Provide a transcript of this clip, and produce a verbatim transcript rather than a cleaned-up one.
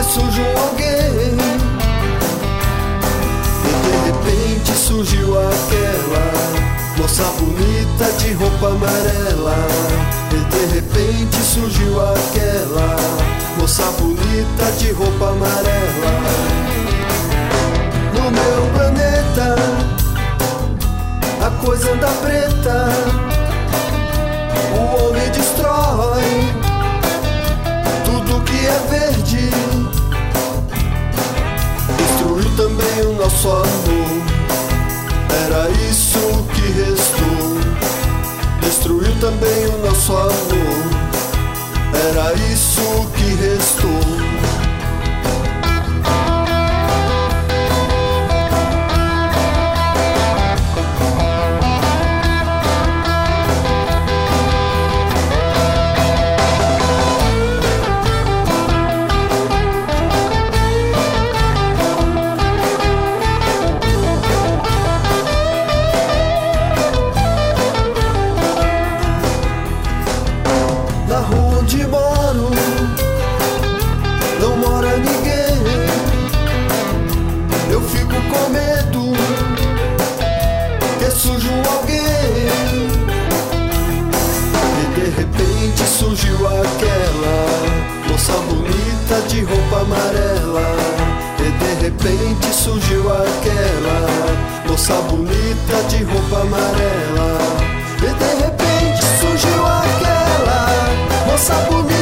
surge um alguém, e de repente surgiu aquela moça bonita de roupa amarela. E de repente surgiu aquela moça bonita de roupa amarela. No meu planeta a coisa anda preta, o homem destrói tudo que é verde, destruiu também o nosso amor. Era isso que restou, destruiu também o nosso amor. Era isso que restou. Onde moro não mora ninguém. Eu fico com medo que surja um alguém, e de repente surgiu aquela moça bonita de roupa amarela. E de repente surgiu aquela moça bonita de roupa amarela. E de repente surgiu aquela moça bonita